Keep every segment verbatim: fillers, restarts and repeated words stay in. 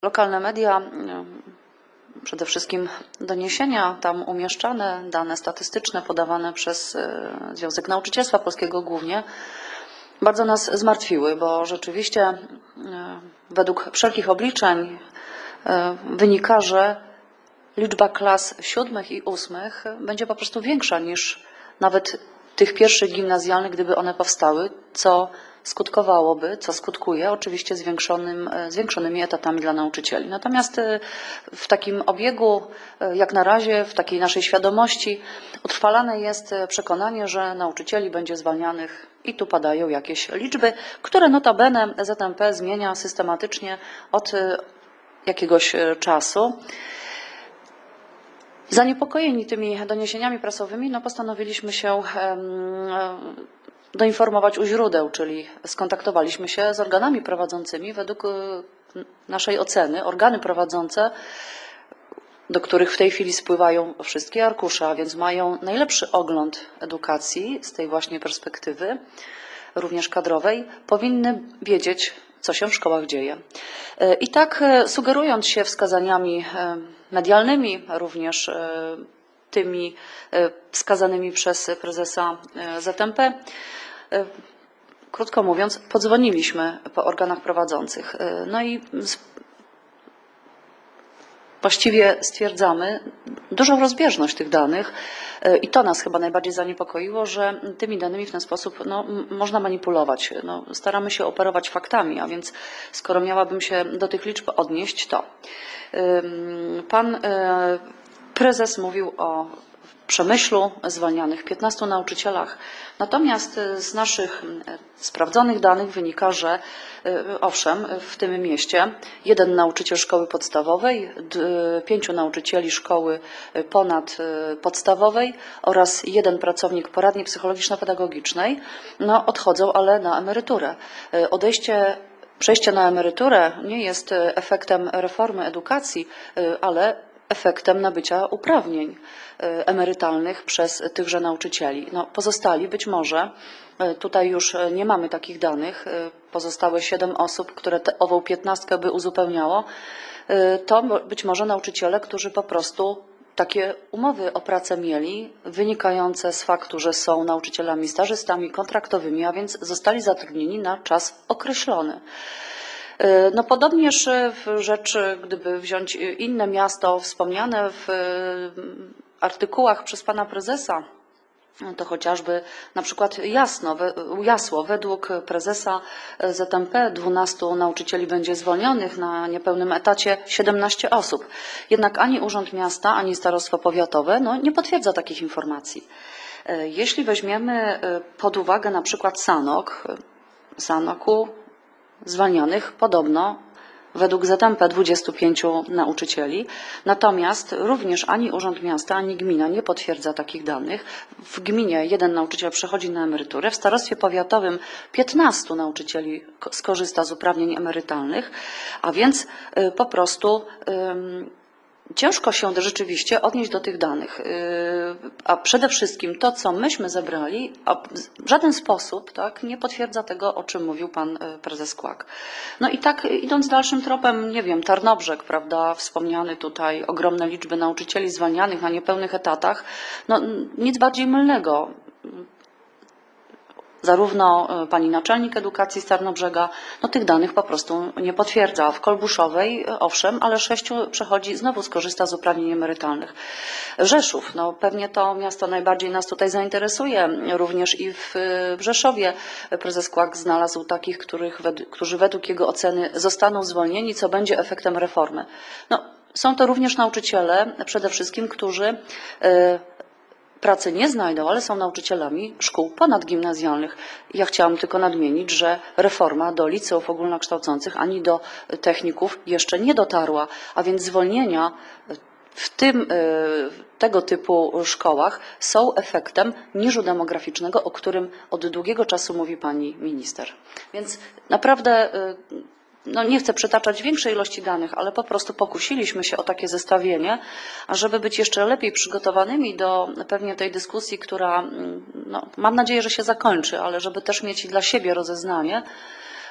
Lokalne media, przede wszystkim doniesienia tam umieszczane, dane statystyczne podawane przez Związek Nauczycielstwa Polskiego głównie, bardzo nas zmartwiły, bo rzeczywiście według wszelkich obliczeń wynika, że liczba klas siódmych i ósmych będzie po prostu większa niż nawet tych pierwszych gimnazjalnych, gdyby one powstały, co skutkowałoby, co skutkuje oczywiście zwiększonym, zwiększonymi etatami dla nauczycieli. Natomiast w takim obiegu, jak na razie, w takiej naszej świadomości utrwalane jest przekonanie, że nauczycieli będzie zwalnianych i tu padają jakieś liczby, które notabene Z M P zmienia systematycznie od jakiegoś czasu. Zaniepokojeni tymi doniesieniami prasowymi, no postanowiliśmy się doinformować u źródeł, czyli skontaktowaliśmy się z organami prowadzącymi. Według naszej oceny organy prowadzące, do których w tej chwili spływają wszystkie arkusze, a więc mają najlepszy ogląd edukacji z tej właśnie perspektywy, również kadrowej, powinny wiedzieć, co się w szkołach dzieje. I tak, sugerując się wskazaniami medialnymi, również tymi wskazanymi przez prezesa Z M P, krótko mówiąc, podzwoniliśmy po organach prowadzących. No i właściwie stwierdzamy dużą rozbieżność tych danych i to nas chyba najbardziej zaniepokoiło, że tymi danymi w ten sposób no, można manipulować. No, staramy się operować faktami, a więc skoro miałabym się do tych liczb odnieść, to pan prezes mówił o Przemyślu zwalnianych piętnastu nauczycielach. Natomiast z naszych sprawdzonych danych wynika, że owszem, w tym mieście jeden nauczyciel szkoły podstawowej, pięciu nauczycieli szkoły ponadpodstawowej oraz jeden pracownik poradni psychologiczno-pedagogicznej no, odchodzą, ale na emeryturę. Odejście Przejście na emeryturę nie jest efektem reformy edukacji, ale efektem nabycia uprawnień emerytalnych przez tychże nauczycieli. No, pozostali być może, tutaj już nie mamy takich danych, pozostałe siedem osób, które tę ową piętnastkę by uzupełniało, to być może nauczyciele, którzy po prostu takie umowy o pracę mieli, wynikające z faktu, że są nauczycielami stażystami kontraktowymi, a więc zostali zatrudnieni na czas określony. No podobnież rzecz, gdyby wziąć inne miasto wspomniane w artykułach przez pana prezesa, to chociażby na przykład Jasno, Jasło, według prezesa Z M P dwunastu nauczycieli będzie zwolnionych, na niepełnym etacie siedemnaście osób. Jednak ani Urząd Miasta, ani Starostwo Powiatowe no, nie potwierdza takich informacji. Jeśli weźmiemy pod uwagę na przykład Sanok, Sanoku zwalnianych podobno według Z M P dwudziestu pięciu nauczycieli, natomiast również ani Urząd Miasta, ani gmina nie potwierdza takich danych. W gminie jeden nauczyciel przechodzi na emeryturę, w starostwie powiatowym piętnastu nauczycieli skorzysta z uprawnień emerytalnych, a więc po prostu ciężko się rzeczywiście odnieść do tych danych, a przede wszystkim to, co myśmy zebrali, w żaden sposób tak, nie potwierdza tego, o czym mówił pan prezes Kłak. No i tak idąc dalszym tropem, nie wiem, Tarnobrzeg, prawda, wspomniany tutaj, ogromne liczby nauczycieli zwalnianych na niepełnych etatach, no nic bardziej mylnego. Zarówno pani naczelnik edukacji z Tarnobrzega no, tych danych po prostu nie potwierdza. W Kolbuszowej owszem, ale sześciu przechodzi, znowu skorzysta z uprawnień emerytalnych. Rzeszów, no pewnie to miasto najbardziej nas tutaj zainteresuje. Również i w Rzeszowie prezes Kłak znalazł takich, których, którzy według jego oceny zostaną zwolnieni, co będzie efektem reformy. No, są to również nauczyciele przede wszystkim, którzy pracy nie znajdą, ale są nauczycielami szkół ponadgimnazjalnych. Ja chciałam tylko nadmienić, że reforma do liceów ogólnokształcących ani do techników jeszcze nie dotarła, a więc zwolnienia w tym, tego typu szkołach są efektem niżu demograficznego, o którym od długiego czasu mówi pani minister. Więc naprawdę no nie chcę przytaczać większej ilości danych, ale po prostu pokusiliśmy się o takie zestawienie, ażeby być jeszcze lepiej przygotowanymi do pewnie tej dyskusji, która no, mam nadzieję, że się zakończy, ale żeby też mieć dla siebie rozeznanie,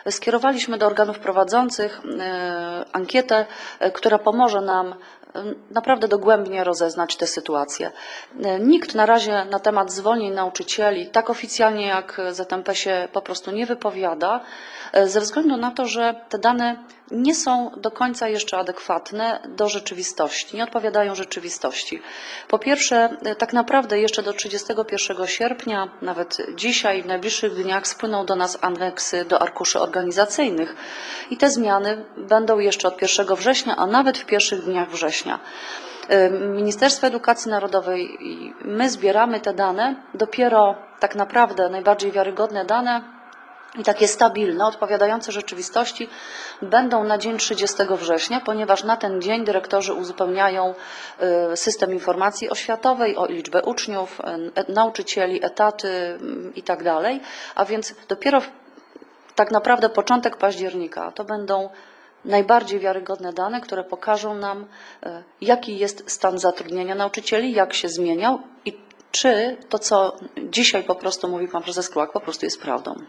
skierowaliśmy do organów prowadzących ankietę, która pomoże nam naprawdę dogłębnie rozeznać tę sytuację. Nikt na razie na temat zwolnień nauczycieli tak oficjalnie jak Z M P się po prostu nie wypowiada, ze względu na to, że te dane nie są do końca jeszcze adekwatne do rzeczywistości, nie odpowiadają rzeczywistości. Po pierwsze, tak naprawdę jeszcze do trzydziestego pierwszego sierpnia, nawet dzisiaj, w najbliższych dniach spłyną do nas aneksy do arkuszy organizacyjnych i te zmiany będą jeszcze od pierwszego września, a nawet w pierwszych dniach września. Ministerstwo Edukacji Narodowej i my zbieramy te dane, dopiero tak naprawdę najbardziej wiarygodne dane i takie stabilne, odpowiadające rzeczywistości będą na dzień trzydziestego września, ponieważ na ten dzień dyrektorzy uzupełniają system informacji oświatowej o liczbę uczniów, nauczycieli, etaty itd. A więc dopiero tak naprawdę początek października to będą najbardziej wiarygodne dane, które pokażą nam, jaki jest stan zatrudnienia nauczycieli, jak się zmieniał i czy to, co dzisiaj po prostu mówi pan prezes Kłak, po prostu jest prawdą.